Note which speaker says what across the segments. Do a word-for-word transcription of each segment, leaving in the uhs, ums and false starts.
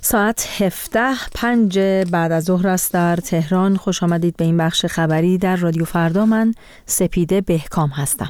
Speaker 1: ساعت هفده پنج بعد از ظهر است در تهران. خوش آمدید به این بخش خبری در رادیو فردا. من سپیده بهکام هستم.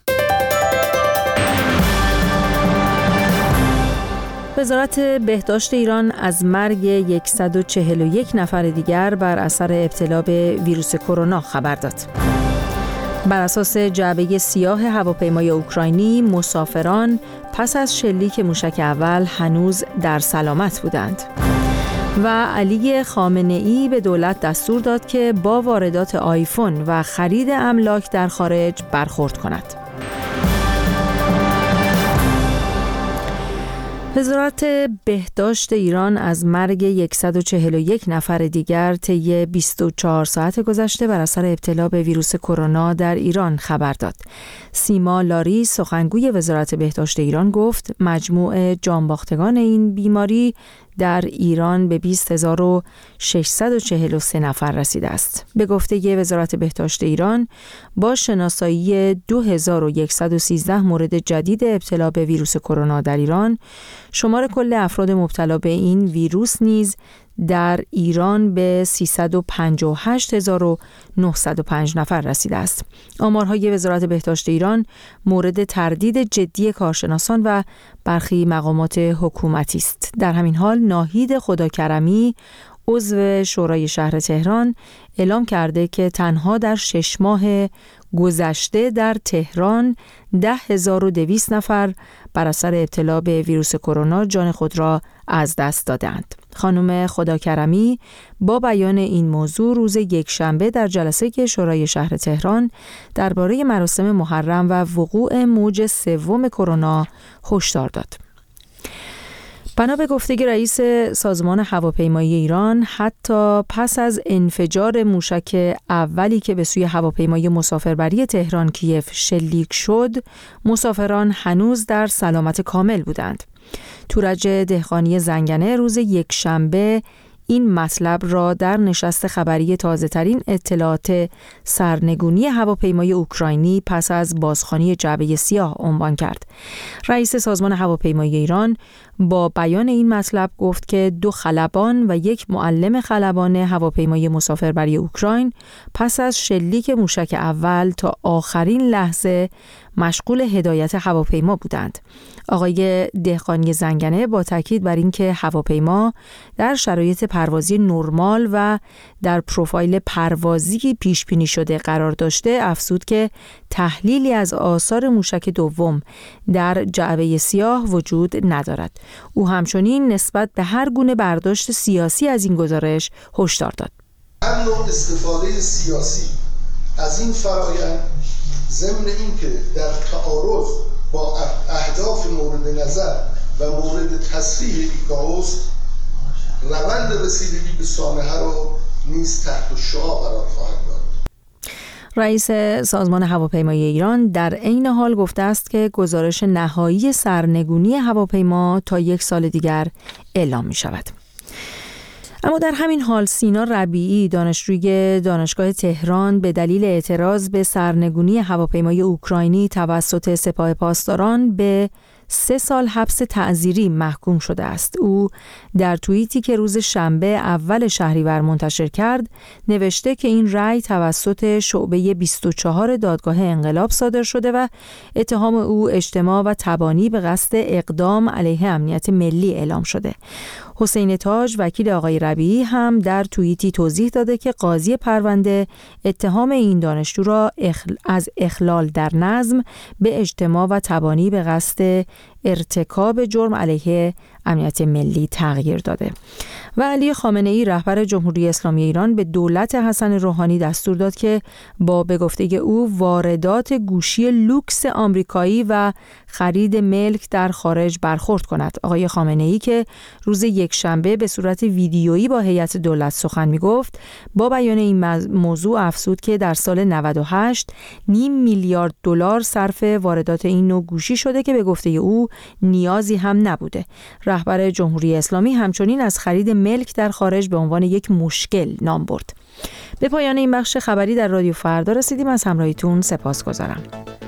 Speaker 1: وزارت بهداشت ایران از مرگ صد و چهل و یک نفر دیگر بر اثر ابتلا به ویروس کرونا خبر داد. بر اساس جعبه سیاه هواپیمای اوکراینی، مسافران پس از شلیک موشک اول هنوز در سلامت بودند. و علی خامنه‌ای به دولت دستور داد که با واردات آیفون و خرید املاک در خارج برخورد کند. وزارت بهداشت ایران از مرگ صد و چهل و یک نفر دیگر طی بیست و چهار ساعت گذشته بر اثر ابتلا به ویروس کرونا در ایران خبر داد. سیما لاری، سخنگوی وزارت بهداشت ایران، گفت مجموع جانباختگان این بیماری در ایران به بیست هزار و ششصد و چهل و سه نفر رسیده است. به گفته وزارت بهداشت ایران، با شناسایی دو هزار و صد و سیزده مورد جدید ابتلا به ویروس کرونا در ایران، شمار کل افراد مبتلا به این ویروس نیز در ایران به سیصد و پنجاه و هشت هزار و نهصد و پنج نفر رسیده است. آمارهای وزارت بهداشت ایران مورد تردید جدی کارشناسان و برخی مقامات حکومتی است. در همین حال ناهید خداکرمی، عضو شورای شهر تهران، اعلام کرده که تنها در شش ماه گذشته در تهران ده هزار و دویست نفر بر اثر ابتلا به ویروس کرونا جان خود را از دست دادند. خانم خداکرمی با بیان این موضوع روز یکشنبه در جلسه شورای شهر تهران درباره مراسم محرم و وقوع موج سوم کرونا هشدار داد. بنا به گفته رئیس سازمان هواپیمایی ایران، حتی پس از انفجار موشک اولی که به سوی هواپیمای مسافربری تهران کیف شلیک شد، مسافران هنوز در سلامت کامل بودند. تورج دهقانی زنگنه روز یکشنبه این مطلب را در نشست خبری تازه‌ترین اطلاعات سرنگونی هواپیمای اوکراینی پس از بازخوانی جعبه سیاه عنوان کرد. رئیس سازمان هواپیمایی ایران با بیان این مطلب گفت که دو خلبان و یک معلم خلبان هواپیمای مسافربری اوکراین پس از شلیک موشک اول تا آخرین لحظه مشغول هدایت هواپیما بودند. آقای دهقانی زنگنه با تاکید بر اینکه هواپیما در شرایط پروازی نرمال و در پروفایل پروازی پیش بینی شده قرار داشته، افزود که تحلیلی از آثار موشک دوم در جعبه سیاه وجود ندارد. او همچنین نسبت به هر گونه برداشت سیاسی از این گزارش هشدار داد.
Speaker 2: هر نوع استفاده سیاسی از این فرآیند ضمن اینکه در تعارض با اهداف مورد نظر و مورد تصریح ایکائوس روند رسیدگی به سانحه را نیز تحت شعاع قرار خواهد داد.
Speaker 1: رئیس سازمان هواپیمایی ایران در عین حال گفته است که گزارش نهایی سرنگونی هواپیما تا یک سال دیگر اعلام می شود. اما در همین حال سینا ربیعی، دانشجوی دانشگاه تهران، به دلیل اعتراض به سرنگونی هواپیمای اوکراینی توسط سپاه پاسداران به سه سال حبس تعزیری محکوم شده است. او در توییتی که روز شنبه اول شهریور منتشر کرد نوشته که این رأی توسط شعبه بیست و چهار دادگاه انقلاب صادر شده و اتهام او اجتماع و تبانی به قصد اقدام علیه امنیت ملی اعلام شده. حسین تاج، وکیل آقای ربیعی، هم در توییتی توضیح داده که قاضی پرونده اتهام این دانشجو را اخل... از اخلال در نظم به اجتماع و تبانی به قصد ارتکاب جرم علیه امنیت ملی تغییر داده. و علی خامنه‌ای، رهبر جمهوری اسلامی ایران، به دولت حسن روحانی دستور داد که با به گفته او واردات گوشی لوکس آمریکایی و خرید ملک در خارج برخورد کند. آقای خامنه‌ای که روز یکشنبه به صورت ویدیویی با هیئت دولت سخن می‌گفت، با بیان این موضوع افزود که در سال نود و هشت نیم میلیارد دلار صرف واردات این نوع گوشی شده که به گفته او نیازی هم نبوده. رهبر جمهوری اسلامی همچنین از خرید ملک در خارج به عنوان یک مشکل نام برد. به پایان این بخش خبری در رادیو فردا رسیدیم. از همراهیتون سپاسگزارم.